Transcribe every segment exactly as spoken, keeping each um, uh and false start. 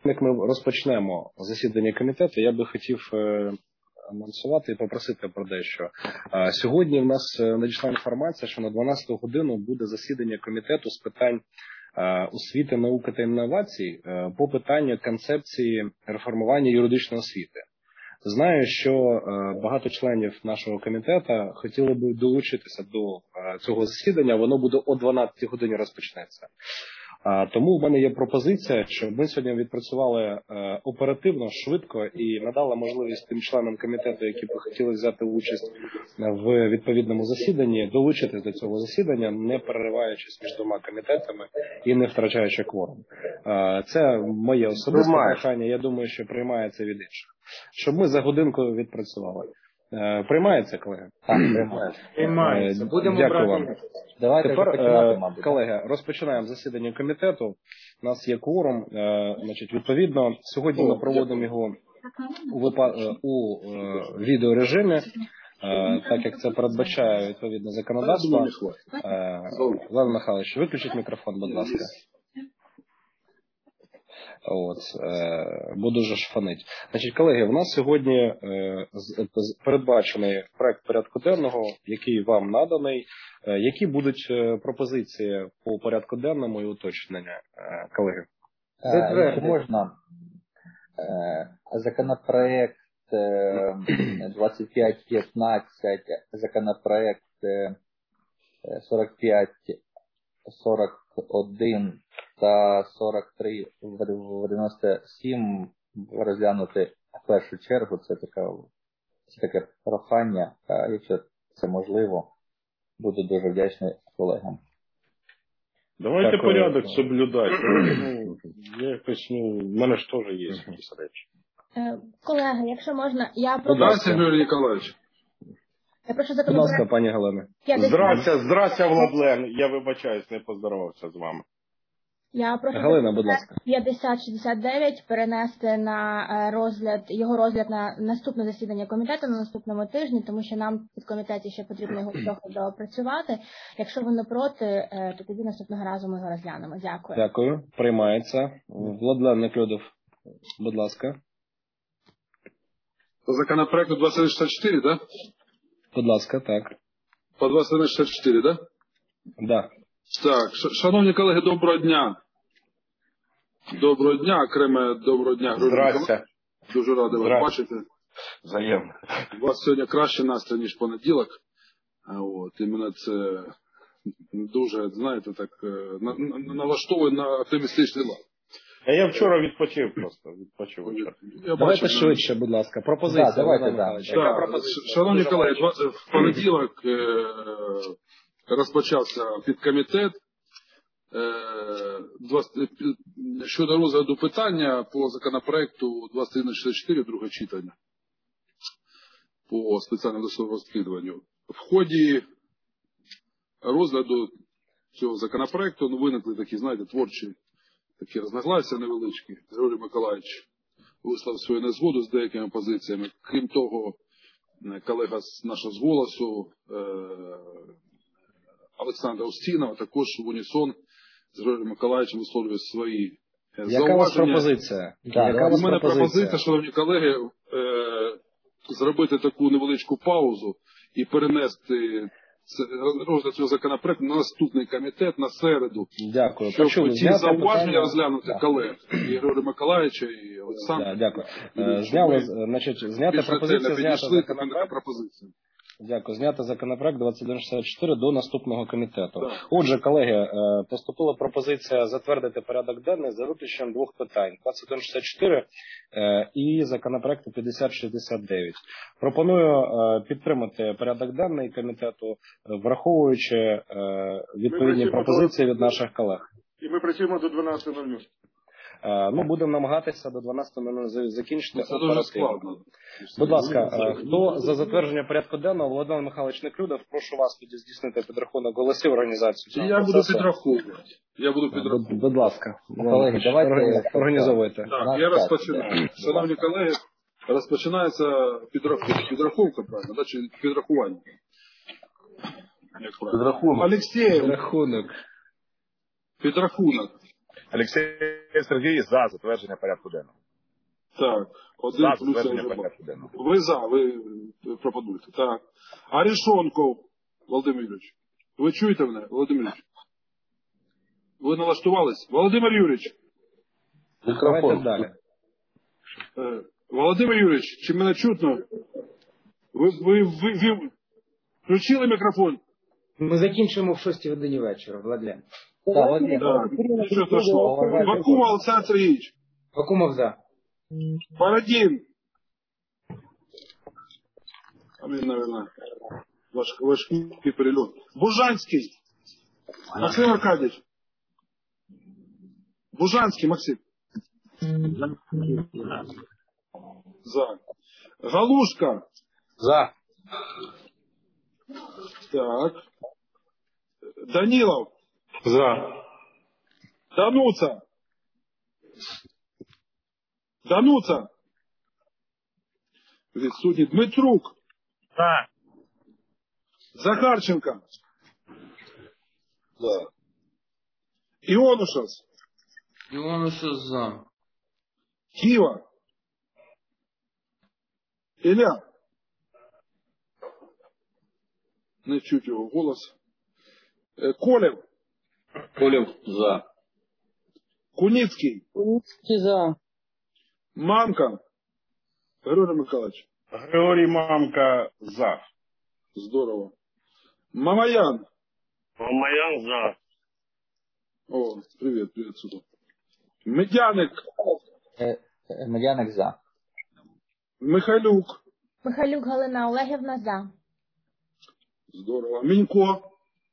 Як ми розпочнемо засідання комітету, я би хотів анонсувати і попросити про дещо. Сьогодні в нас надійшла інформація, що на дванадцяту годину буде засідання комітету з питань освіти, науки та інновацій по питанню концепції реформування юридичної освіти. Знаю, що багато членів нашого комітету хотіли б долучитися до цього засідання, воно буде о дванадцятій годині розпочнеться. Тому в мене є пропозиція, щоб ми сьогодні відпрацювали оперативно, швидко і надали можливість тим членам комітету, які б хотіли взяти участь в відповідному засіданні, долучитись до цього засідання, не перериваючись між двома комітетами і не втрачаючи кворум. Це моє особисте прохання, я думаю, що приймається від інших. Щоб ми за годинку відпрацювали. Приймається, колеги? Так, приймається. Приймається. Будемо Дякую вам. Давайте Тепер, починати, мабуть. колеги, розпочинаємо засідання комітету. У нас є кворум. Значить, відповідно, сьогодні ми проводимо його у, випа... у відеорежимі, так як це передбачає відповідне законодавство. Влад Михайлович, виключіть мікрофон, будь ласка. От, е, бо дуже ж фонить. Значить, колеги, у нас сьогодні е, з, передбачений проект порядку денного, який вам наданий. Е, які будуть е, пропозиції по порядку денному і уточнення, е, колеги? Е, якщо можна, е, законопроект е, двадцять п'ять п'ятнадцять, законопроект е, сорок п'ять сорок один та сорок три дев'яносто сім розглянути в першу чергу. Це таке, це таке прохання, якщо це можливо, буду дуже вдячний колегам. Давайте Дякую. Порядок соблюдати. Ну, якось, ну, в мене ж теж є якісь речі. Колеги, якщо можна, я прошу... Здрасте, Юрій Ніколаївич. Я прошу Будь ласка, пані Галина. Здрастя, здрастя, Владлен. Я вибачаюсь, не поздоровався з вами. Я прошу Галина, будь ласка. п'ятдесят шістдесят дев'ять перенести на розгляд, його розгляд на наступне засідання комітету на наступному тижні, тому що нам в комітеті ще потрібно його трохи доопрацювати. Якщо ви не проти, то тоді наступного разу ми його розглянемо. Дякую. Дякую. Приймається. Владлен Неклюдов, будь ласка. По законопроекту двадцять один шістдесят чотири, да? Будь ласка, так. По двадцять один шістдесят чотири, да? Да. Так, шановні колеги, доброго дня. Доброго дня, окреме доброго дня. Здрасте. Дуже радий вас бачити. Взаємно. У вас сьогодні краще настрій, ніж понеділок. От, і мене це дуже, знаєте, так, налаштовує на оптимістичний лад. А я вчора відпочив просто, відпочив вчора. Давайте бачу, швидше, будь ласка, пропозиція. Да, давайте, да. Да, пропозиція? Шановні дуже колеги, бачу. В понеділок е, розпочався підкомітет е, щодо розгляду питання по законопроекту двадцять один шістдесят чотири, друге читання, по спеціальному досудовому розслідуванню. В ході розгляду цього законопроекту ну, виникли такі, знаєте, творчі такі розногласия невеличкі. Григорій Миколаївич висловив свою незгоду з деякими позиціями. Крім того, колега з нашого з «Голосу» Олександр Устінов також в унісон з Григорієм Миколаївичем висловлює свої зауваження. Яка у вас пропозиція? Да, Яка у мене пропозиція, пропозиція, шановні колеги, зробити таку невеличку паузу і перенести розгляд цього законопроекту на наступний комітет на середу. Дякую. Щоб Почули. ці зауваження розглянути да. колег і Григорія Миколаївича, і Олександра. Да, дякую. Зняли, значить, зняти пропозицію, зняти законопроект. Пропозиція. Дякую. Зняти законопроект двадцять один шістдесят чотири до наступного комітету. Так. Отже, колеги, поступила пропозиція затвердити порядок денний за виключенням двох питань. двадцять один шістдесят чотири і законопроекту п'ятдесят шістдесят дев'ять. Пропоную підтримати порядок денний комітету, враховуючи відповідні пропозиції від наших колег. І ми працюємо до дванадцятої нуль нуль. Ну, будемо намагатися до дванадцятої нуль нуль закінчити. Це дуже складно. Будь ласка, хто за затвердження порядку денного? Володимир Михайлович Неклюдов, прошу вас тоді здійснити підрахунок голосів організації. Я буду підраховувати. Я буду підраховувати. Будь, будь ласка. Колеги, давайте організовуйте. Так, я розпочинаю. Шановні колеги, розпочинається підрахунок. Підрахунка, правильно, да, чи підрахування? Підрахунок. Олексій, Підрахунок. підрахунок. Олексій Сергій за затвердження порядку денного. Так, один За плюс затвердження вже порядку денного. ви за, ви пропонуєте. Так. Арішонков Володимир Юрійович. Ви чуєте мене, Володимир Юрійович? Ви налаштувались? Володимир Юрійович. Давайте далі. Е, Володимир Юрійович, чи мене чутно? Ви, ви, ви, ви включили мікрофон? Ми закінчуємо в шостій годині вечора, Владлен. Так, Владлен. Так. Що то що? Бакумов Олександр Сергійович. Бакумов за. Парадін. А він, мабуть, важ, важкий перельот. Бужанський. Максим Аркадійович. Бужанський, Максим. За. Галушка. За. Так. Данилов. За. Дануца. Дануца. Відсутній. Дмитрук. За. Захарченко. За. Іонушас. Іонушас за. Кива. Ілля. Не чуть його голос. Е, Колев. Колєв за. Куніцький. Куницький за. Мамка. Григорій Миколаївич. Григорій Мамка за. Здорово. Мамаян. Мамаян за. О, привіт, привіт сюди. Медяник. Е, е, Медяник за. Михайлюк. Михайлюк Галина Олегівна за. Здорово. Мінько.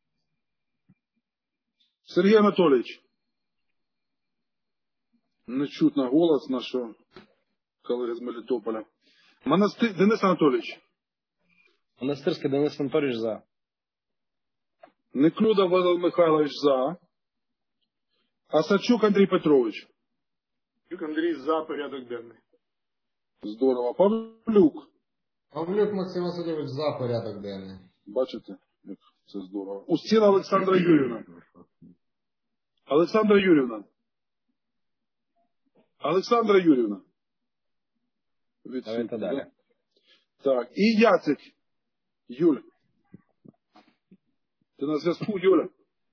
Сергій Анатолійович. Не чутно голос нашого колеги з Мелітополя. Монастир Денис Анатолійович. Монастирський Денис Анатолійович за. Неклюда Валерій Михайлович за. Асачук Андрій Петрович. Андрій за порядок денний. Здорово. Павлюк. Павлюк Максим Васильович за порядок денний. Бачите, як це здорово. Устіна Олександра Юрівна. Олександра Юрівна. Олександра Юрівна. Давайте далі. Так, і Яцик. Юля. Ти на зв'язку, Юля?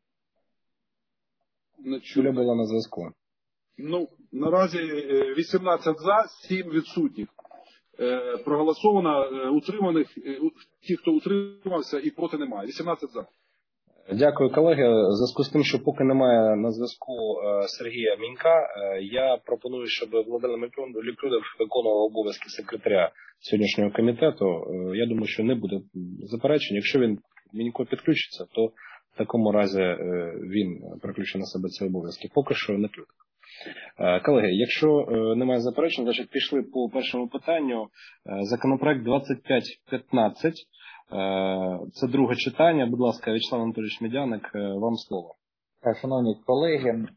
Не чую. Юля була на зв'язку. Ну, наразі е, вісімнадцять за, сім відсутніх. Е, Проголосовано, е, утриманих, е, у- ті, хто утримався, і проти немає. вісімнадцять за. Дякую, колеги. В зв'язку з тим, що поки немає на зв'язку е, Сергія Мінька, е, я пропоную, щоб Володимир Лікрудов виконував обов'язки секретаря сьогоднішнього комітету. Е, Я думаю, що не буде заперечень. Якщо він Мінько підключиться, то в такому разі е, він приключить на себе ці обов'язки. Поки що не тут. Е, Колеги, якщо е, немає заперечень, значить пішли по першому питанню. Е, Законопроект двадцять п'ять п'ятнадцять. Е, Це друге читання. Будь ласка, Вячеслав Анатолійович Медяник, е, вам слово. Е, Шановні колеги, е,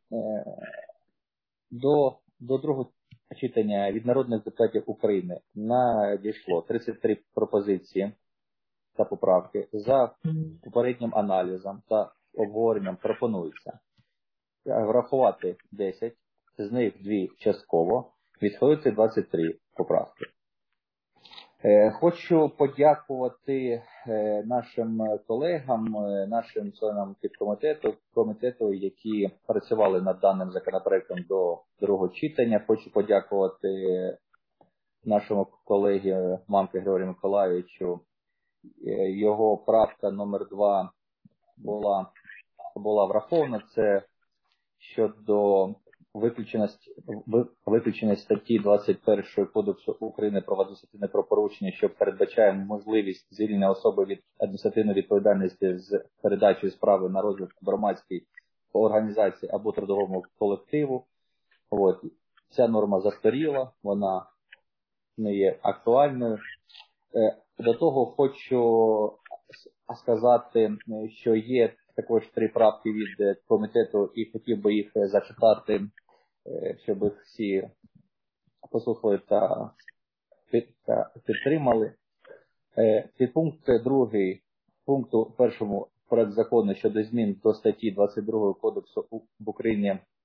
до, до другого читання від народних депутатів України надійшло тридцять три пропозиції та поправки. За попереднім аналізом та обговоренням пропонується врахувати десять, з них дві частково, відхилити двадцять три поправки. Е, Хочу подякувати е, нашим колегам, е, нашим членам підкомітету, комітету, які працювали над даним законопроектом до другого читання. Хочу подякувати нашому колегі Мамки Григорію Миколайовичу. Е, Його правка номер два була, була врахована. Це щодо виключення, виключення статті двадцять першої Кодексу України про адміністративне правопорушення, що передбачає можливість звільнення особи від адміністративної відповідальності з передачею справи на розгляд громадській організації або трудовому колективу. От. Ця норма застаріла, вона не є актуальною. До того хочу сказати, що є також три правки від комітету і хотів би їх зачитати, щоб їх всі послухали та підтримали. Підпункт другий пункту першому проект закону щодо змін до статті двадцять другої Кодексу в Україні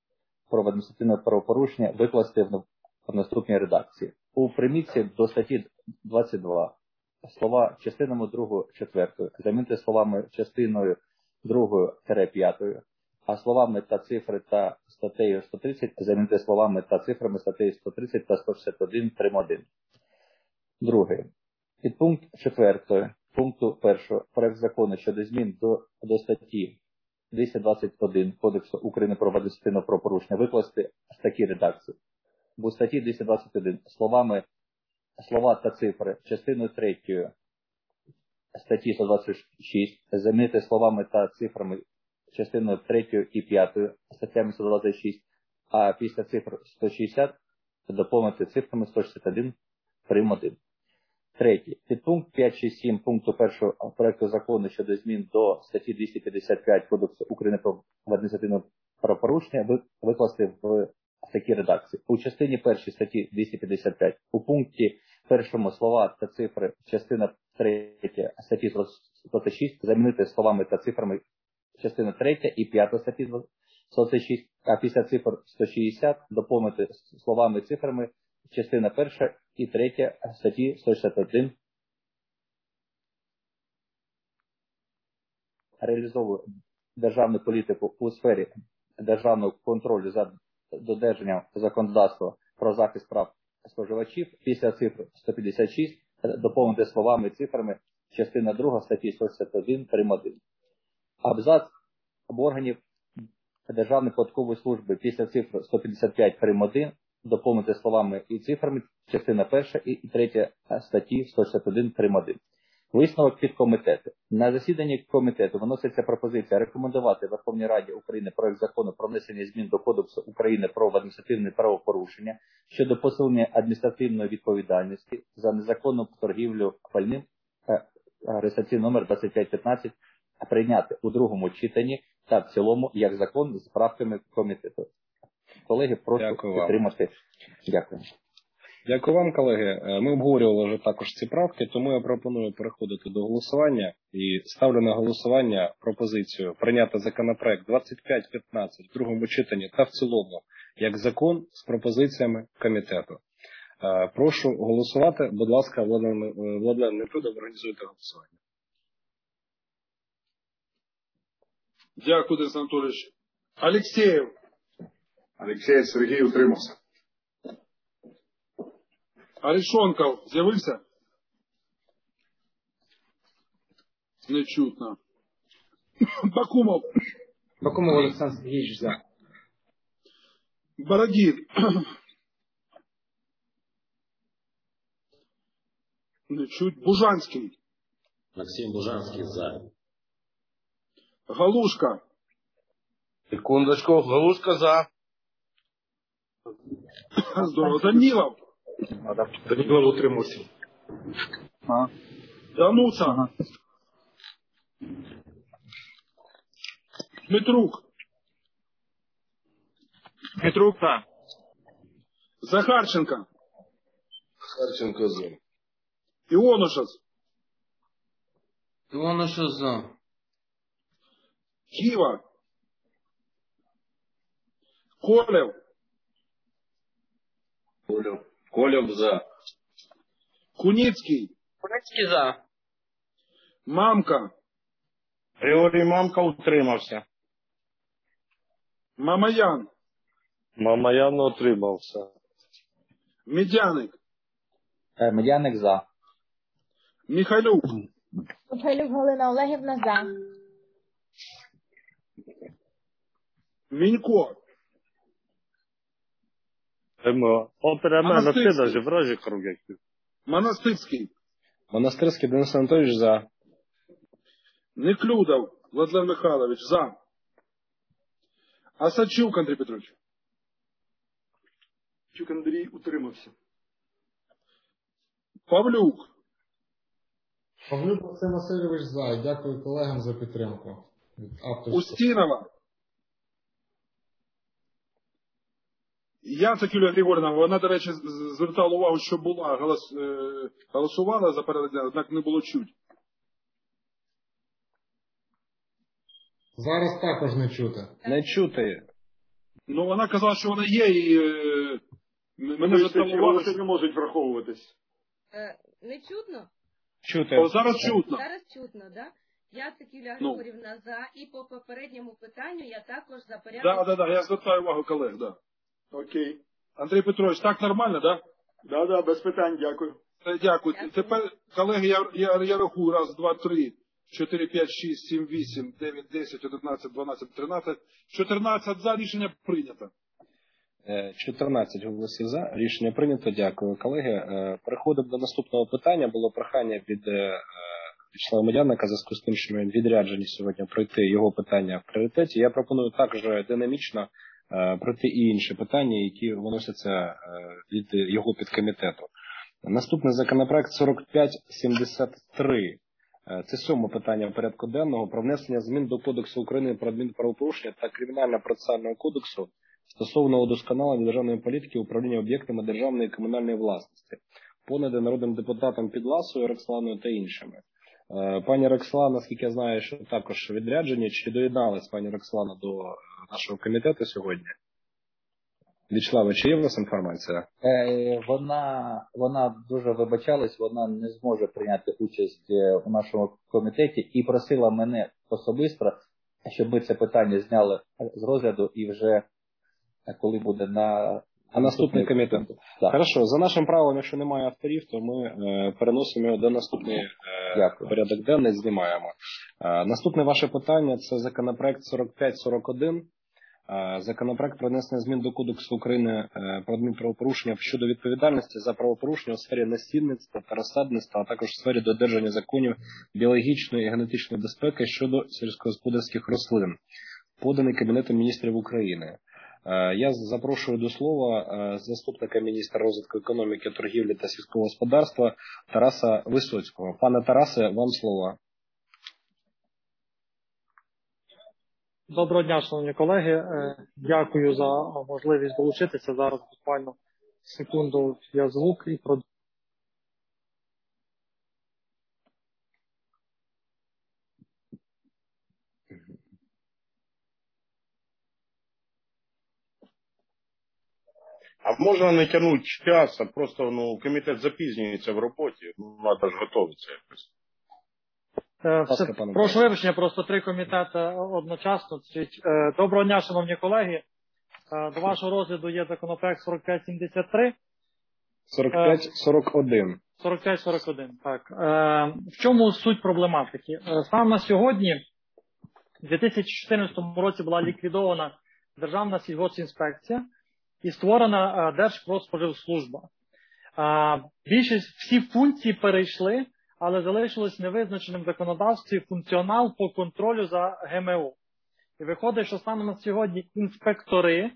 про адміністративне правопорушення викласти в в наступній редакції. У примітці до статті двадцять два слова частинами другою, четвертою замінити словами частиною другою п'ятою, а словами та цифри та статтею сто тридцять замінити словами та цифрами статтею сто тридцять та сто шістдесят один прим. один. Друге. Підпункт четвертої пункту першого проект закону щодо змін до, до статті двісті двадцять один Кодексу України про адміністративне правопорушення викласти в такій редакції. У статті двісті двадцять один словами слова та цифри частиною третьою статті сто двадцять шість замінити словами та цифрами частиною третьою і п'ятою статтями сто двадцять шість, а після цифр сто шістдесят доповнити цифрами сто шістдесят один прим. один. Третє. Підпункт п'ять шість сім пункту першого проекту закону щодо змін до статті двісті п'ятдесят п'ять Кодексу України про адміністративне правопорушення викласти в такій редакції. У частині першій статті двісті п'ятдесят п'ять у пункті першому слова та цифри частина третя статті сто двадцять шість замінити словами та цифрами частина третя і п'ята статті сто двадцять шість, а після цифр сто шістдесят доповнити словами і цифрами частина перша і третя статті сто шістдесят один. Реалізовує державну політику у сфері державного контролю за додержанням законодавства про захист прав споживачів. Після цифр сто п'ятдесят шість доповнити словами і цифрами частина друга статті сто шістдесят один прим. один. Абзац об органів Державної податкової служби після цифр сто п'ятдесят п'ять прим. один доповнити словами і цифрами частина перша і третя статті сто шістдесят один прим. один. Висновок підкомітету. На засіданні комітету виноситься пропозиція рекомендувати Верховній Раді України проект закону про внесення змін до Кодексу України про адміністративне правопорушення щодо посилення адміністративної відповідальності за незаконну торгівлю пальним, реєстраційний номер двадцять п'ять п'ятнадцять, прийняти у другому читанні та в цілому як закон з правками комітету. Колеги, прошу підтримати. Дякую. Дякую вам, колеги. Ми обговорювали вже також ці правки, тому я пропоную переходити до голосування і ставлю на голосування пропозицію прийняти законопроект двадцять п'ять п'ятнадцять в другому читанні та в цілому як закон з пропозиціями комітету. Прошу голосувати. Будь ласка, Владлен Неклюдов, організуйте голосування. Дякую, Денис Анатолійович. Алексєєв. Алексєєв Сергій утримався. Арешонков з'явився? Нечутно. Бакумов. Бакумов Олександр Сергійович за. Бородін. Не чуть. Бужанський. Максим Бужанський за. Галушка. Секундочку, Галушка за. Здорово. Данілов. Данілов утримався. Ага. Дануца. Ага. Дмитрук. Дмитрук за. Захарченко. Захарченко за. Іонушас. Іонушас за. Кива. Колев. Колев. Колев за. Куницький. Куницький за. Мамка. Григорій Мамка утримався. Мамаян. Мамаян утримався. Медяник. Медяник за. Михайлюк. Михайлюк Галина Олегівна за. Мінько. Опера мене все даже вражі кругять. Монастирський. Монастирський Денис Анатолійович за. Неклюдов Владлен Михайлович за. Асачук Андрій Петрович. Чук Андрій утримався. Павлюк. Павлюк Максим Васильович за. Дякую колегам за підтримку. Устінова. Яцик Юлія Григорівна, вона, до речі, звертала увагу, що була, голос, е, голосувала за передання, однак не було чуть. Зараз також не чути. Не чути. Ну, вона казала, що вона є, і е, мене задоволено, що не можуть враховуватись. Е, не чутно? Чути. О, зараз чутно. Зараз чутно, так? Да? Яцик Юлія Ну. Григорівна за, і по попередньому питанню я також за порядок. Так, так, так, я звертаю увагу колег, да. Окей. Андрій Петрович, так нормально, так? Да, да, без питань, дякую. Дякую. Дякую. Тепер, колеги, я, я, я рахую. Раз, два, три, чотири, п'ять, шість, сім, вісім, дев'ять, десять, одинадцять, дванадцять, тринадцять. чотирнадцять за, рішення прийнято. чотирнадцять голосів за. Рішення прийнято. Дякую, колеги. Переходимо до наступного питання. Було прохання від Вячеслава Медяника в зв'язку з тим, що ми відряджені сьогодні пройти його питання в пріоритеті. Я пропоную також динамічно пройти і інші питання, які виносяться від його підкомітету. Наступний законопроект сорок п'ять сімдесят три. Це сьоме питання порядку денного про внесення змін до Кодексу України про адмінправопорушення та Кримінально-процесуального кодексу стосовно удосконалення державної політики управління об'єктами державної і комунальної власності, поданий народним депутатом Підласою, Роксоланою та іншими. Пані Роксолана, наскільки я знаю, що також відряджені. Чи доєдналась пані Роксолана до нашого комітету сьогодні? Вячеславе, чи є у вас інформація? Е, вона, вона дуже вибачалась, вона не зможе прийняти участь у нашому комітеті і просила мене особисто, щоб ми це питання зняли з розгляду і вже коли буде на... А наступний комітет. Так. Хорошо, за нашим правилом, якщо немає авторів, то ми е, переносимо його до наступний е, порядок денний, знімаємо. Е, наступне ваше питання – це законопроект сорок п'ять сорок один. Е, законопроект про внесення змін до Кодексу України е, про адмінправопорушення щодо відповідальності за правопорушення у сфері насінництва та розсадництва, а також у сфері додержання законів біологічної і генетичної безпеки щодо сільськогосподарських рослин, поданий Кабінетом міністрів України. Я запрошую до слова заступника міністра розвитку економіки, торгівлі та сільського господарства Тараса Висоцького. Пане Тарасе, вам слово. Доброго дня, шановні колеги. Дякую за можливість долучитися. Зараз буквально секунду я звук і продовжую. А можна не тягнути час, а просто ну, комітет запізнюється в роботі, ну, треба ж готуватися якось. Все, прошу вибачення, просто три комітети одночасно. Доброго дня, шановні колеги. До вашого розгляду є законопроект сорок п'ять сімдесят три. сорок п'ять сорок один. сорок п'ять сорок один, так. В чому суть проблематики? Саме на сьогодні, у дві тисячі чотирнадцятому році була ліквідована Державна сільгоспінспекція і створена Держпродспоживслужба. Більшість, всі функції перейшли, але залишилось невизначеним в законодавстві функціонал по контролю за ГМО. І виходить, що саме на сьогодні інспектори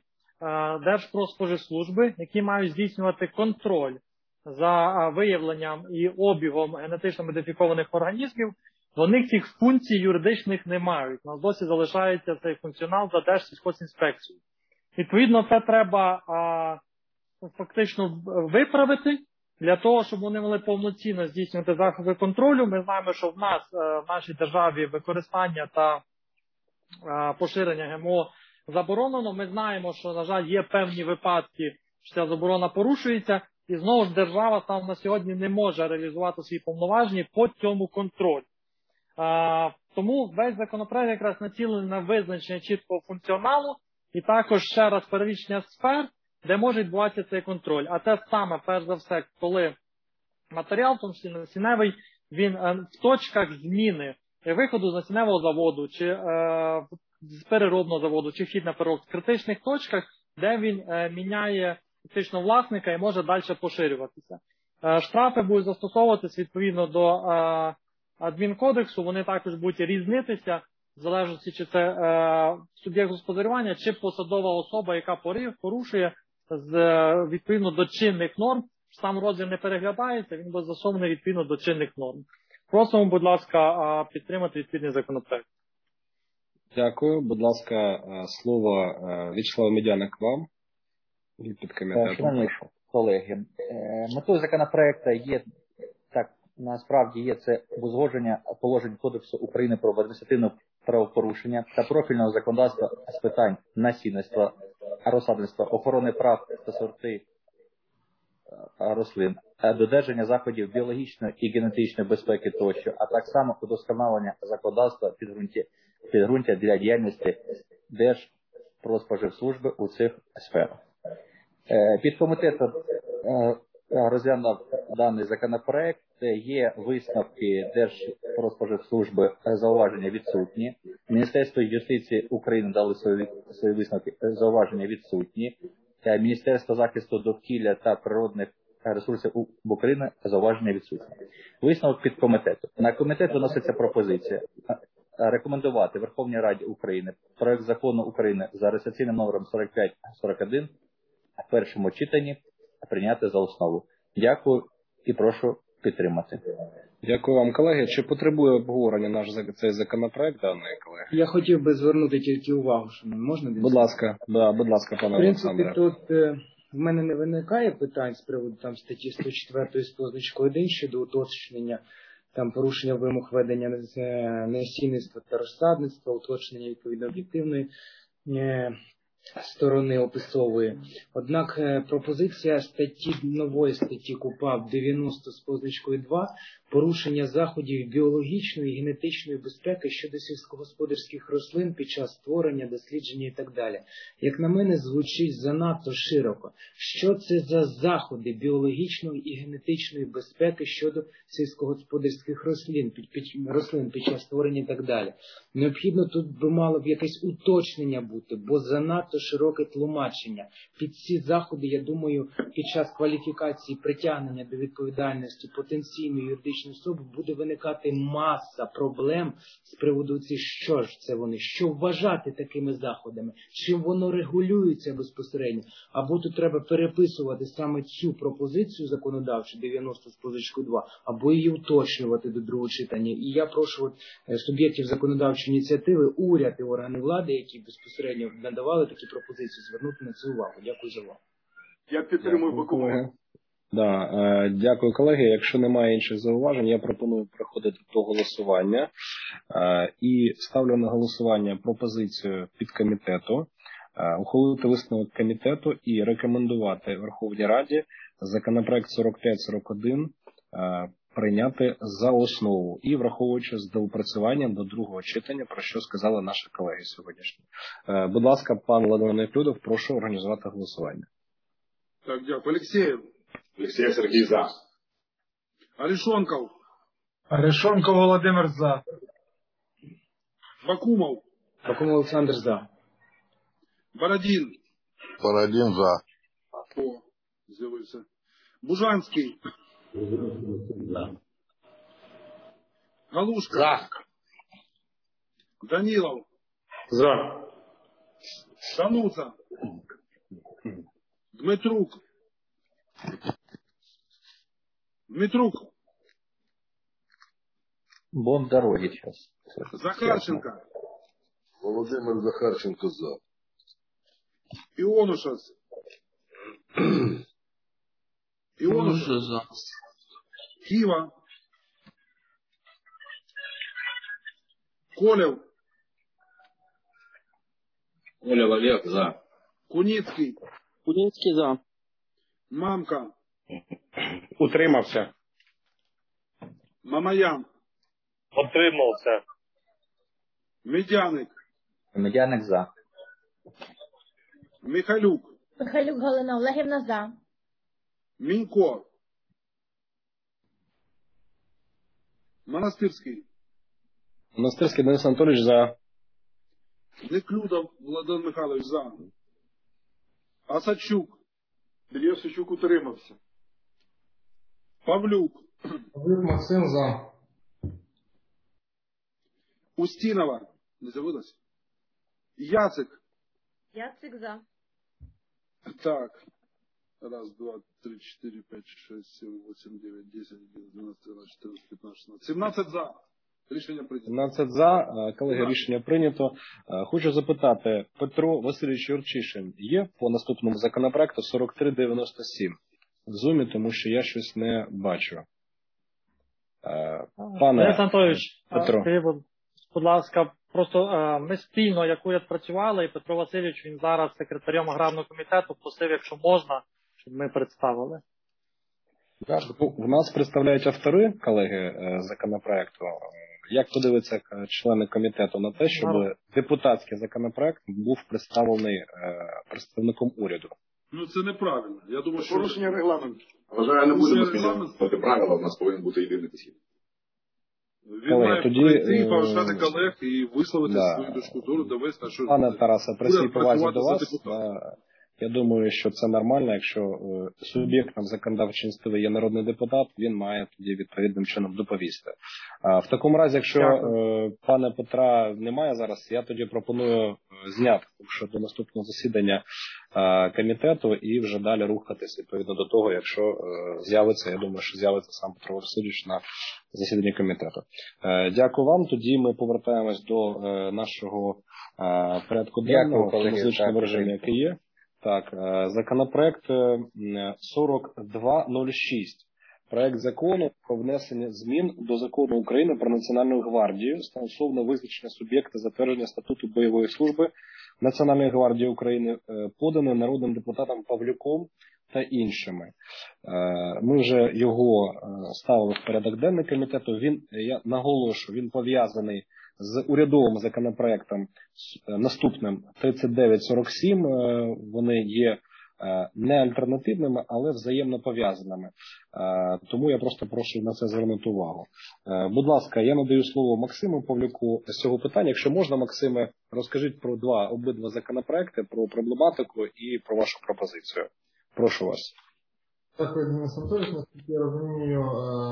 Держпродспоживслужби, які мають здійснювати контроль за виявленням і обігом генетично модифікованих організмів, вони цих функцій юридичних не мають. У нас досі залишається цей функціонал за Держсільхозінспекцією. Відповідно, це треба а, фактично виправити, для того, щоб вони могли повноцінно здійснювати заходи контролю. Ми знаємо, що в нас, в нашій державі, використання та а, поширення ГМО заборонено. Ми знаємо, що, на жаль, є певні випадки, що ця заборона порушується, і знову ж держава саме на сьогодні не може реалізувати свої повноваження по цьому контролю. А, тому весь законопроект якраз націлений на визначення чіткого функціоналу, і також ще раз перелічення сфер, де може відбуватися цей контроль. А те саме, перш за все, коли матеріал, в тому числі насінневий, він в точках зміни виходу з насінневого заводу, чи е, з переробного заводу, чи вхід на переробку, в критичних точках, де він е, міняє фактично власника і може далі поширюватися. Е, штрафи будуть застосовуватися відповідно до е, адмінкодексу, вони також будуть різнитися, в залежності, чи це е, суб'єкт господарювання, чи посадова особа, яка порушує з, відповідно до чинних норм. Сам розмір не переглядається, він буде застосований відповідно до чинних норм. Просимо, будь ласка, підтримати відповідний законопроект. Дякую. Будь ласка, слово Вячеслав Медяник вам. Від підкомітету. Шановні колеги, метою законопроекту є, так, насправді є це узгодження положень Кодексу України про адміністративне правопорушення та профільного законодавства з питань насінництва розсадництва, охорони прав та сорти рослин, додержання заходів біологічної і генетичної безпеки тощо, а так само удосконалення законодавства підґрунтя, підґрунтя для діяльності Держпродспоживслужби у цих сферах. Підкомітет розглянув даний законопроект. Є висновки Держпродспоживслужби, зауваження відсутні. Міністерство юстиції України дали свої, свої висновки, зауваження відсутні. Міністерство захисту довкілля та природних ресурсів України зауваження відсутні. Висновок підкомітету. На комітет виноситься пропозиція рекомендувати Верховній Раді України проект закону України за реєстраційним номером сорок п'ять сорок один в першому читанні прийняти за основу. Дякую і прошу підтримати. Дякую вам, колеги. Чи потребує обговорення наш цей законопроект, даний, колеги? Я хотів би звернути тільки увагу, що можна десь? Будь ласка, да, будь ласка, пане Олександре. В принципі, тут е, в мене не виникає питань з приводу там статті сто чотири з позначкою один щодо уточнення там порушення вимог ведення насінництва та розсадництва, уточнення відповідно об'єктивної е, сторони описової. Однак е, пропозиція статті нової статті КУпАП дев'яносто з позначкою два порушення заходів біологічної і генетичної безпеки щодо сільськогосподарських рослин під час створення, дослідження і так далі. Як на мене, звучить занадто широко. Що це за заходи біологічної і генетичної безпеки щодо сільськогосподарських рослин під, під, рослин під час створення і так далі? Необхідно тут би мало б якесь уточнення бути, бо занадто широке тлумачення. Під ці заходи, я думаю, під час кваліфікації притягнення до відповідальності потенційної юридичної особи буде виникати маса проблем з приводу цих, що ж це вони, що вважати такими заходами, чим воно регулюється безпосередньо, або тут треба переписувати саме цю пропозицію законодавчу дев'яносто з позначкою два, або її уточнювати до другого читання. І я прошу от, суб'єктів законодавчої ініціативи, уряд і органи влади, які безпосередньо надавали такі пропозиції, звернути на це увагу. Дякую за увагу. Я підтримую Бакумова. Да, е, дякую, колеги. Якщо немає інших зауважень, я пропоную переходити до голосування. Е, і ставлю на голосування пропозицію підкомітету, е, ухвалити висновок комітету і рекомендувати Верховній Раді законопроект сорок п'ять сорок один е, прийняти за основу і враховуючи з доопрацюванням до другого читання, про що сказали наші колеги сьогоднішні. Е, будь ласка, пан Владимир Неклюдов, прошу організувати голосування. Так, дякую. Олексєєв. Олексій Сергій за. Арешонков. Арешонков Володимир за. Бакумов. Бакумов Олександр за. Бородін. Бородін за. О, з'явився. Бужанський. За. Галушка. За. Данілов. За. Шануца. Дмитрук. Дмитрук. Бондарогич. Захарченко. Володимир Захарченко за. Іонушас. Іонушас. За. Кива. Колев. Колев Олег за. Куницький. Куницький за. Мамка. Утримався. Мамаян. Отримався. Медяник. Медяник за. Михайлюк. Михайлюк Галина Олегівна за. Мінько. Монастирський. Монастирський Денис Анатолійович за. Неклюдов Владимир Михайлович за. Осадчук. Ілля Осадчук утримався. Павлюк. Павлюк Максим за. Устинова. Не з'явилась? Яцик. Яцик за. Так. Раз, два, три, четыре, пять, шесть, семь, восемь, девять, десять, одиннадцать, двенадцать, четырнадцать, пятнадцать, шестнадцать. семнадцать за. Рішення прийнято. сімнадцять за. Колеги, рішення прийнято. Хочу запитати, Петро Васильович Юрчишин є по наступному законопроекту сорок три дев'яносто сім в зумі, тому що я щось не бачу. Пане Денис Анатолійович, Петро. будь ласка, Просто е, ми спільно, як уряд, працювали, і Петро Васильович, він зараз секретарем аграрного комітету, просив, якщо можна, щоб ми представили. Так, в нас представляють автори, колеги законопроекту. Як подивиться члени комітету на те, щоб депутатський законопроект був представлений представником уряду? Ну це неправильно. Я думаю, що порушення регламенту. Вважаю, не будемо змінювати правила, у нас повинен бути єдиний підхід. Він колеги, має тоді, прийти, поважати колег і висловити да. свою точку зору, довести, що... Пане Тарасе, при всій повазі до вас, я думаю, що це нормально, якщо суб'єктом законодавчої ініціативи є народний депутат, він має тоді відповідним чином доповісти. В такому разі, якщо Дякую. Пане Петра немає зараз, я тоді пропоную зняти до наступного засідання комітету і вже далі рухатись відповідно до того, якщо з'явиться, я думаю, що з'явиться сам Петро Васильович на засіданні комітету. Дякую вам. Тоді ми повертаємось до нашого порядку денного в звичному режимі, який є. Так, законопроект сорок два нуль шість. Проект закону про внесення змін до Закону України про Національну гвардію стосовно визначення суб'єкта затвердження статуту бойової служби Національної гвардії України, поданий народним депутатом Павлюком та іншими. Ми вже його ставили в порядок денний комітету. Він, я наголошую, він пов'язаний з урядовим законопроектом наступним тридцять дев'ять сорок сім. Вони є не альтернативними, але взаємно пов'язаними. Тому я просто прошу на це звернути увагу. Будь ласка, я надаю слово Максиму Павлюку з цього питання. Якщо можна, Максиме, розкажіть про два обидва законопроекти, про проблематику і про вашу пропозицію. Прошу вас. Дякую, Денис Анатолійович. Наскільки я розумію,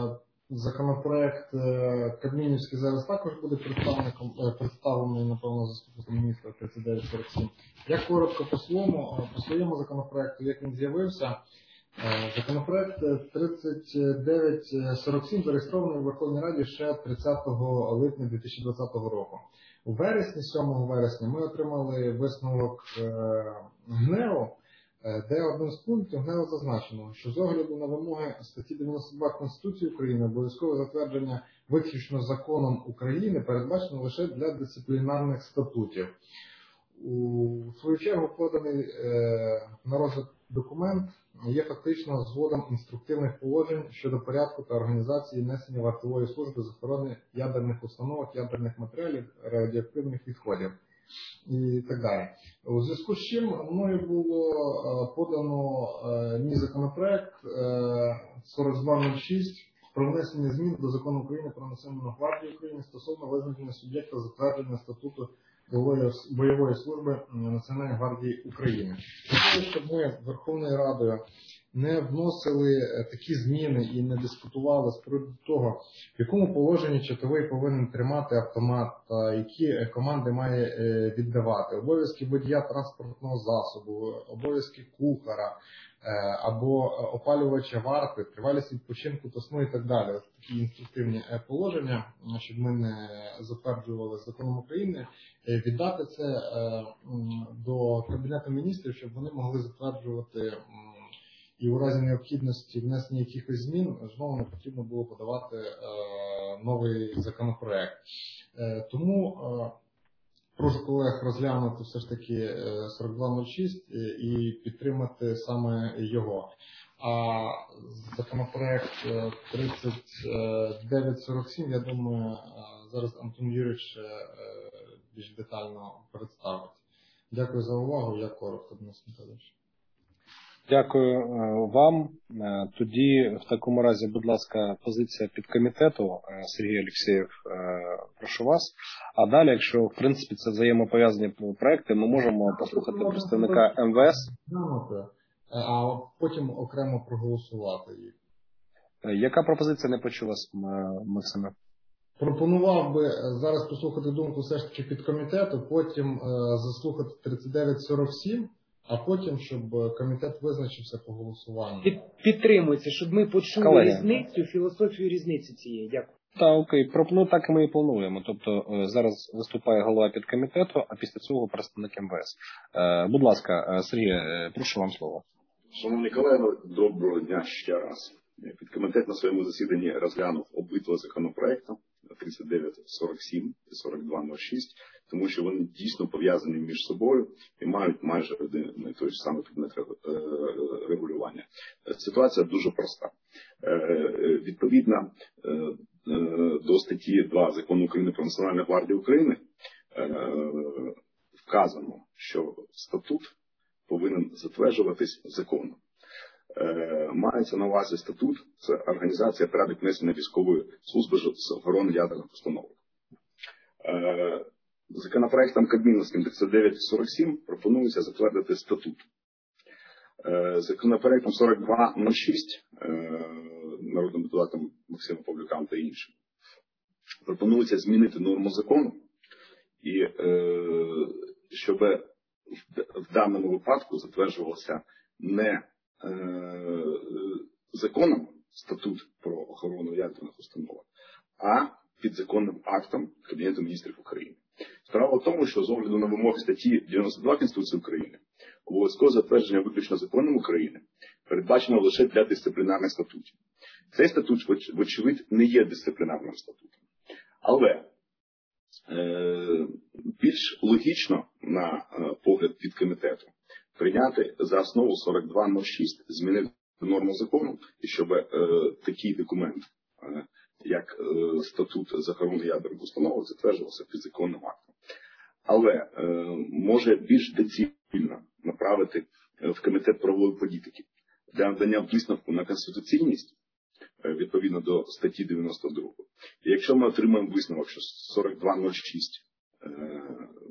законопроект Кабмінівський зараз також буде представлений, напевно, заступником міністра тридцять дев'ять сорок сім. Я коротко по своєму, по своєму законопроекту, як він з'явився. Законопроект тридцять дев'ять сорок сім зареєстрований у Верховній Раді ще тридцятого липня дві тисячі двадцятого року. У вересні, сьомого вересня, ми отримали висновок ГНЕУ, де одним з пунктів ГНЕУ зазначено, що з огляду на вимоги статті дев'яносто два Конституції України обов'язкове затвердження виключно законом України передбачено лише для дисциплінарних статутів. У свою чергу поданий е, на розгляд документ є фактично зводом інструктивних положень щодо порядку та організації несення вартової служби з охорони ядерних установок, ядерних матеріалів, радіоактивних відходів і так далі. У зв'язку з чим мною було е, подано е, мій законопроект е, сорок два нуль шість про внесення змін до Закону України про Національну гвардію України стосовно визначення суб'єкта затвердження статуту бойової служби Національної гвардії України. Для того, щоб ми Верховною Радою не вносили такі зміни і не дискутували з приводу того, в якому положенні чотовий повинен тримати автомат, та які команди має віддавати, обов'язки водія транспортного засобу, обов'язки кухара або опалювача варти, тривалість відпочинку та сну і так далі. Ось такі інструктивні положення, щоб ми не затверджували законом України, віддати це до Кабінету міністрів, щоб вони могли затверджувати і у разі необхідності внесення якихось змін знову не потрібно було подавати е, новий законопроект. Е, тому е, прошу колег розглянути все ж таки сорок два нуль шість і підтримати саме його. А законопроект тридцять дев'ять сорок сім, я думаю, зараз Антон Юрійович е, більш детально представить. Дякую за увагу. Я коротко, Денис Анатолійович. Дякую вам. Тоді, в такому разі, будь ласка, позиція підкомітету. Сергій Олексєєв, прошу вас. А далі, якщо, в принципі, це взаємопов'язані проекти, ми можемо послухати представника ем ве ес. А потім окремо проголосувати їх. Яка пропозиція, не почула, Максиме? Пропонував би зараз послухати думку все ж таки підкомітету, потім заслухати тридцять дев'ять сорок сім. А потім, щоб комітет визначився по голосуванню. Підтримується, щоб ми почули Колеги. різницю, філософію різниці цієї. Дякую. Так, окей. Ну, так ми і плануємо. Тобто зараз виступає голова підкомітету, а після цього представник ем ве ес. Е, будь ласка, Сергій, прошу вам слово. Шановні колеги, доброго дня ще раз. Підкомітет на своєму засіданні розглянув обидва законопроекти. тридцять дев'ять сорок сім і сорок два нуль шість, тому що вони дійсно пов'язані між собою і мають майже один і той ж самий предмет регулювання. Ситуація дуже проста. Відповідно до статті два Закону України про Національну гвардію України вказано, що статут повинен затверджуватись законом. Мається на увазі статут, це організація порядок несення військової служби з охорони ядерних установок. Законопроектом Кабміновським тридцять дев'ять сорок сім пропонується затвердити статут. Законопроектом сорок два нуль шість народним депутатом Максимом Павлюком та іншим пропонується змінити норму закону, і щоб в даному випадку затверджувався не законом статут про охорону ядерних установок, а підзаконним актом Кабінету міністрів України. Справа в тому, що з огляду на вимоги статті дев'яносто два Конституції України обов'язкове затвердження виключно законом України передбачено лише для дисциплінарних статутів. Цей статут, вочевидь, не є дисциплінарним статутом. Але е, більш логічно, на е, погляд підкомітету, прийняти за основу сорок два нуль шість, змінити норму закону, і щоб е, такий документ, е, як е, статут з охорони ядерних установок, затверджувався підзаконним актом. Але е, може більш доцільно направити в Комітет правової політики для надання висновку на конституційність е, відповідно до статті дев'яносто два. І якщо ми отримаємо висновок, що сорок два нуль шість е,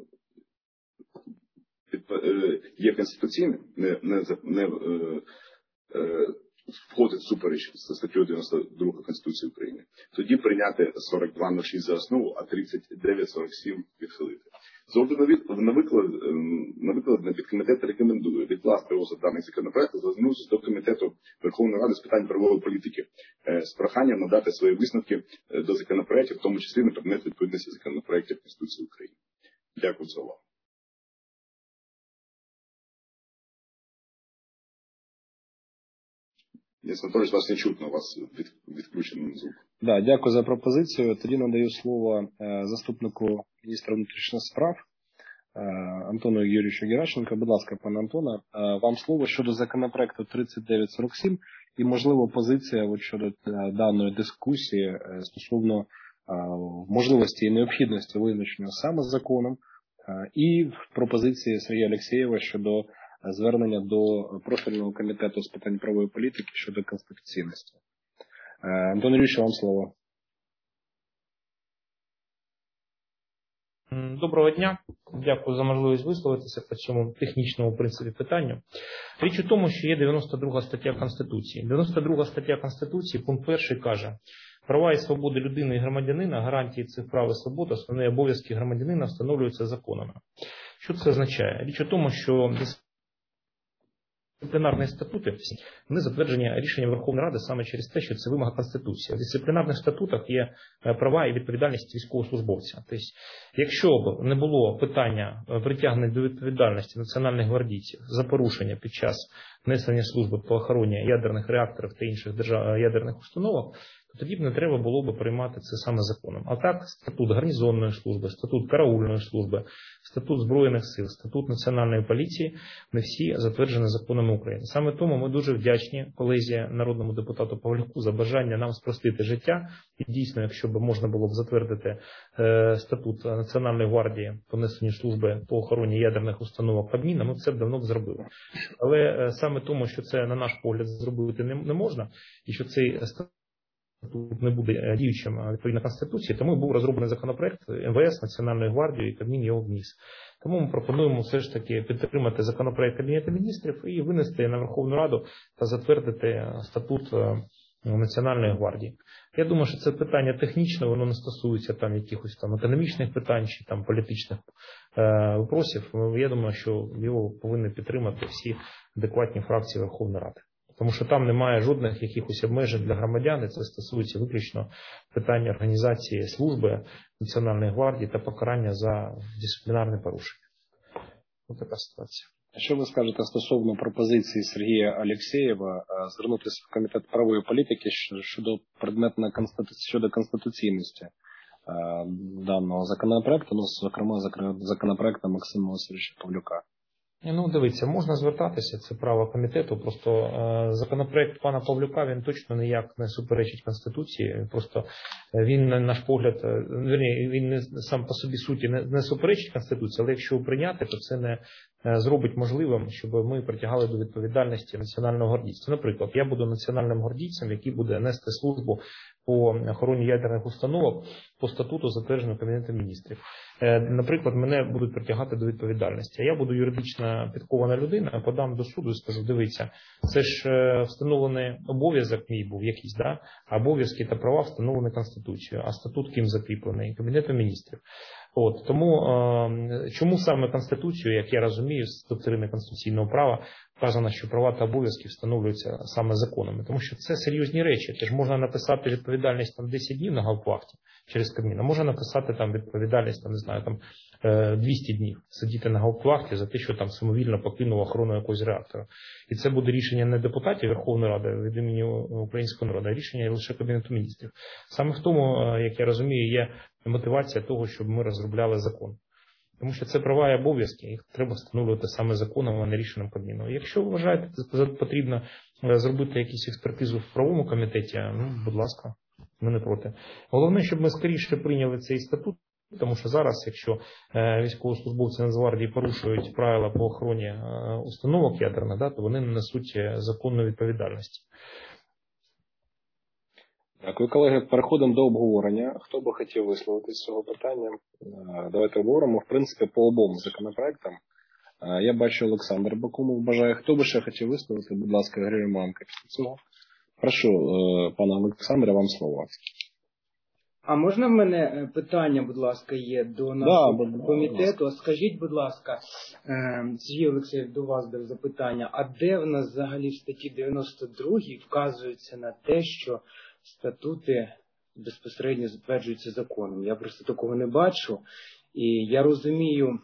є конституційним, не, не, не е, е, входить всупереч з статтею дев'яносто два Конституції України, тоді прийняти сорок два нуль шість за основу, а тридцять дев'ять сорок сім відхилити. З огляду на виклад, на викладне підкомітет рекомендує відкласти розгляд даних законопроектів, звернутися до Комітету Верховної Ради з питань правової політики з проханням надати свої висновки до законопроектів, в тому числі на предмет відповідності законопроектів Конституції України. Дякую за увагу. Денис Анатолійович, вас не чутно, у вас від, відключений звук. Да, дякую за пропозицію. Тоді надаю слово е, заступнику міністра внутрішніх справ е, Антону Юрійовичу Геращенко. Будь ласка, пане Антоне, е, вам слово щодо законопроекту тридцять дев'ять сорок сім і, можливо, позиція от щодо е, даної дискусії е, стосовно е, можливості і необхідності визначення саме законом е, і пропозиції Сергія Алєксєєва щодо звернення до профільного комітету з питань правової політики щодо конституційності. Антон Юрійович, вам слово. Доброго дня. Дякую за можливість висловитися по цьому технічному принципі питанню. Річ у тому, що є дев'яносто друга стаття Конституції. дев'яносто друга стаття Конституції, пункт перший каже: права і свободи людини і громадянина, гарантії цих прав і свобод, основні обов'язки громадянина встановлюються законами. Що це означає? Річ у тому, що дисциплінарні статути, вони затверджені рішенням Верховної Ради саме через те, що це вимога Конституції. В дисциплінарних статутах є права і відповідальність військовослужбовця. Тобто, якщо б не було питання притягнення до відповідальності національних гвардійців за порушення під час несення служби по охороні ядерних реакторів та інших держав... ядерних установок, то тоді б не треба було б приймати це саме законом. А так, статут гарнізонної служби, статут караульної служби, статут Збройних сил, статут Національної поліції, не всі затверджені законами України. Саме тому ми дуже вдячні колезі народному депутату Павлюку за бажання нам спростити життя. І дійсно, якщо б можна було б затвердити е, статут Національної гвардії по несенню служби по охороні ядерних установок Кабміна, ми це б давно б зробили. Але е, саме тому, що це, на наш погляд, зробити не, не можна, і що цей статут тут не буде діючим відповідно Конституції, тому був розроблений законопроект ем ве ес, Національною гвардією, і Кабмін його вніс. Тому ми пропонуємо все ж таки підтримати законопроект Кабінету міністрів і винести на Верховну Раду та затвердити статут Національної гвардії. Я думаю, що це питання технічне, воно не стосується там якихось там економічних питань чи там політичних е, вопросів. Я думаю, що його повинні підтримати всі адекватні фракції Верховної Ради. Тому що там немає жодних якихось обмежень для громадян, і це стосується виключно питання організації служби Національної гвардії та покарання за дисциплінарне порушення. Ось така ситуація. Що ви скажете стосовно пропозиції Сергія Алєксєєва звернутися в Комітет правової політики щодо предметної конституції, щодо конституційності даного законопроекту, ну, зокрема, законопроекту Максима Васильовича Павлюка? Ну, дивіться, можна звертатися, це право комітету. Просто е, законопроект пана Павлюка, він точно ніяк не суперечить Конституції. Просто він, на наш погляд, е, верні, він не, сам по собі суті не, не суперечить Конституції, але якщо прийняти, то це не е, зробить можливим, щоб ми притягали до відповідальності національного гвардійця. Наприклад, я буду національним гвардійцем, який буде нести службу по охороні ядерних установок по статуту, затвердженому Кабінетом міністрів. Наприклад, мене будуть притягати до відповідальності. А я буду юридично підкована людина, подам до суду і скажу, дивіться, це ж встановлений обов'язок мій був якийсь, да? А обов'язки та права встановлені Конституцією, а статут ким закріплений? Кабінетом міністрів. От, тому е, чому саме Конституцію, як я розумію, з доктрини конституційного права вказано, що права та обов'язки встановлюються саме законами? Тому що це серйозні речі. Тож можна написати відповідальність там десять днів на гауптвахті через Кабмін, а можна написати там відповідальність, там, не знаю, там двісті днів сидіти на гауптвахті за те, що там самовільно покинув охорону якогось реактора. І це буде рішення не депутатів Верховної Ради від імені українського народу, а рішення лише Кабінету міністрів. Саме в тому, як я розумію, є мотивація того, щоб ми розробляли закон. Тому що це права і обов'язки, їх треба встановлювати саме законом, а не рішенням Кабміну. Якщо вважаєте, потрібно зробити якусь експертизу в правовому комітеті, ну, будь ласка, ми не проти. Головне, щоб ми скоріше прийняли цей статут, тому що зараз, якщо військовослужбовці Нацгвардії порушують правила по охороні установок ядерних, да, то вони не несуть законну відповідальність. Дякую, колеги. Переходимо до обговорення. Хто би хотів висловитися з цього питання? Давайте обговоримо, в принципі, по обом законопроектам. Я бачу, Олександр Бакумов бажає. Хто би ще хотів висловити? Будь ласка, Григорій Мамка після цього. Прошу, пане Олександре, вам слово. А можна в мене питання, будь ласка, є до нашого да, комітету? Скажіть, будь ласка, Сергій Олексійович, до вас до запитання, а де в нас взагалі в статті дев'яносто другій вказується на те, що статути безпосередньо затверджуються законом? Я просто такого не бачу. І я розумію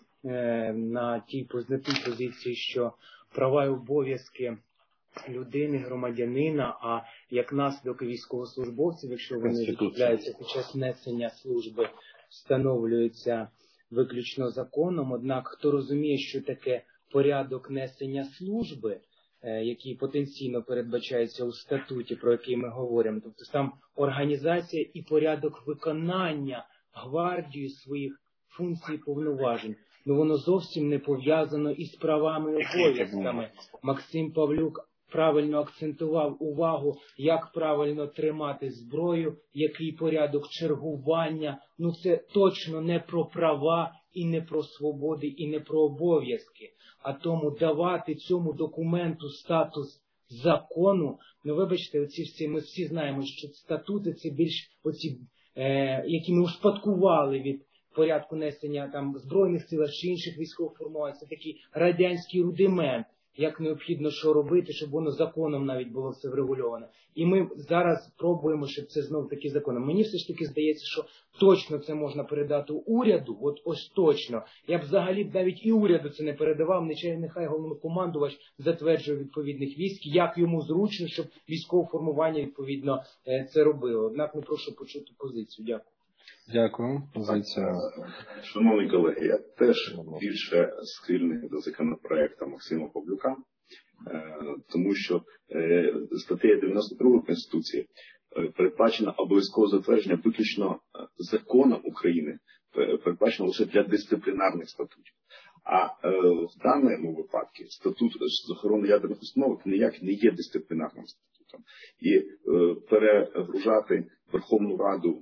на тій, на тій позиції, що права і обов'язки людини, громадянина, а як наслідок військовослужбовців, якщо вони закріпляються під час несення служби, встановлюються виключно законом. Однак, хто розуміє, що таке порядок несення служби, який потенційно передбачається у статуті, про який ми говоримо, тобто сам організація і порядок виконання гвардією своїх функцій і повноважень, ну воно зовсім не пов'язано із правами і обов'язками. Максим Павлюк правильно акцентував увагу, як правильно тримати зброю, який порядок чергування. Ну це точно не про права і не про свободи і не про обов'язки. А тому давати цьому документу статус закону, ну вибачте, оці всі, ми всі знаємо, що статути це більш оці, е, які ми успадкували від порядку несення там збройних сил чи інших військових формувань, це такий радянський рудимент, як необхідно що робити, щоб воно законом навіть було все врегульовано. І ми зараз пробуємо, щоб це знов таки законом. Мені все ж таки здається, що точно це можна передати уряду, от ось точно. Я б взагалі б навіть і уряду це не передавав, нехай, нехай головнокомандувач затверджує відповідних військ, як йому зручно, щоб військове формування відповідно це робило. Однак не прошу почути позицію. Дякую. Дякую. Позиція. Шановні колеги, я теж більше схильний до законопроекту Максима Павлюка, тому що стаття дев'яносто друга Конституції передбачена обов'язкове затвердження виключно законом України, передбачено лише для дисциплінарних статутів. А в даному випадку статут з охорони ядерних установок ніяк не є дисциплінарним статутом. І перегружати Верховну Раду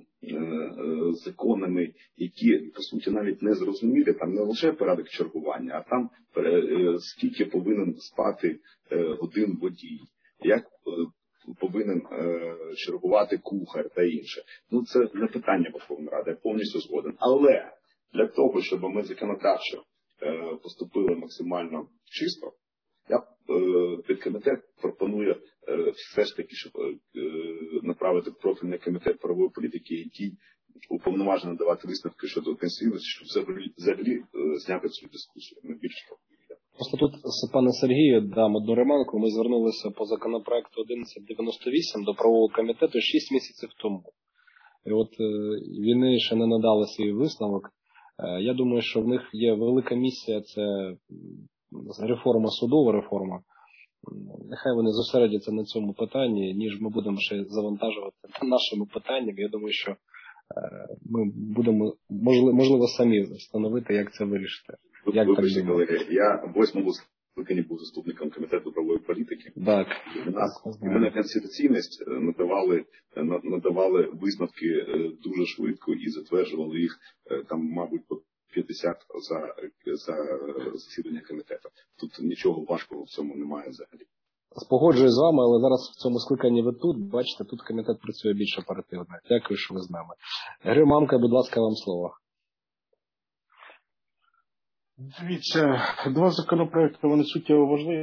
законами, які, по суті, навіть не зрозумілі, там не лише порядок чергування, а там скільки повинен спати годин водій, як повинен чергувати кухар та інше. Ну, це не питання Верховної Ради, я повністю згоден. Але для того, щоб ми законодавчо поступили максимально чисто, я підкомітет пропоную все ж таки, щоб направити в профільний комітет правової політики, який уповноважений давати висновки щодо Конституції, щоб взагалі зняти цю дискусію. Не більше. Просто тут, пане Сергію, дам одну ремарку. Ми звернулися по законопроекту одинадцять дев'яносто вісім до правового комітету шість місяців тому. І от вони ще не надали свій висновок. Я думаю, що в них є велика місія, це реформа, судова реформа. Нехай вони зосередяться на цьому питанні, ніж ми будемо ще завантажувати нашими питаннями. Я думаю, що ми будемо, можливо, можливо самі встановити, як це вирішити. Як Вибачте, колеги, я в восьмому скликанні був заступником комітету правової політики. Так. І нас, і ми на конституційність надавали, надавали висновки дуже швидко і затверджували їх, там, мабуть, по п'ятдесят за, за засідання комітету. Тут нічого важкого в цьому немає взагалі. Погоджуюсь з вами, але зараз в цьому скликанні ви тут, бачите, тут комітет працює більш оперативно. Дякую, що ви з нами. Григорій Мамка, будь ласка, вам слово. Дивіться, два законопроекти, вони суттєво важливі.